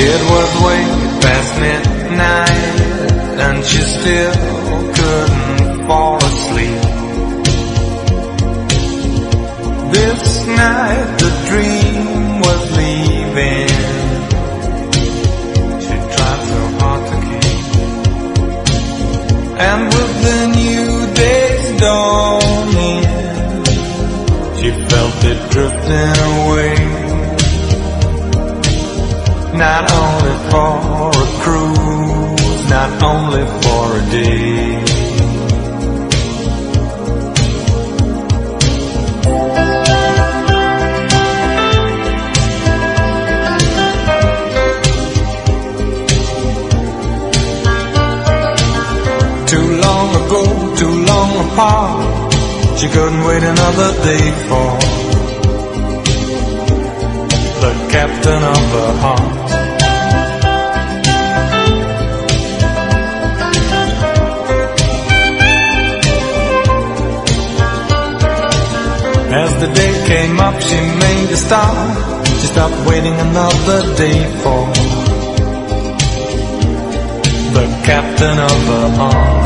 It was way past midnight, and she still couldn't fall asleep. This night the dream was leaving. She tried so hard to keep. And with the new day's dawning, she felt it drifting away. Not only for a cruise, not only for a day. Too long ago, too long apart, she couldn't wait another day for the captain of her heart. As the day came up, she made a start. She stopped waiting another day for the captain of her heart.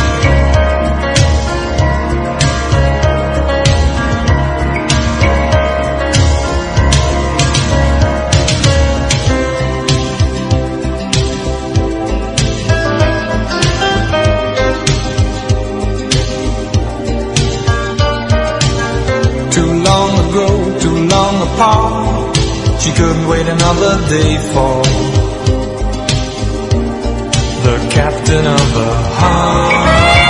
Too long ago, too long apart, she couldn't wait another day for the captain of her heart.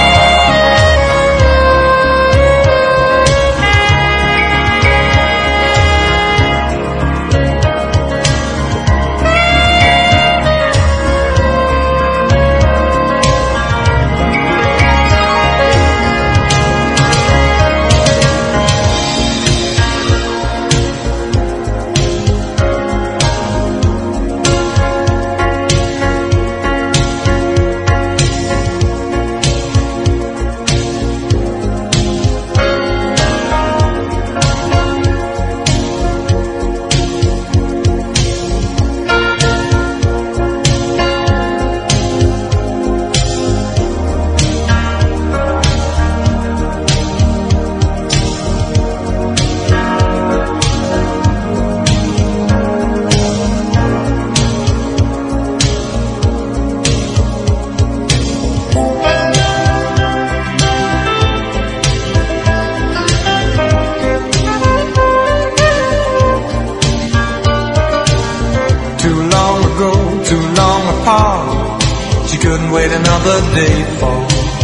Too long apart, she couldn't wait another day for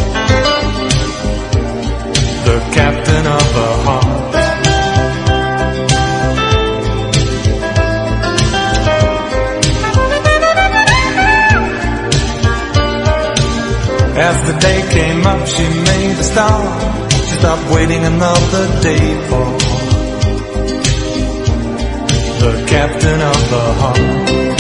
the captain of her heart. As the day came up, she made a start. She stopped waiting another day for the captain of her heart.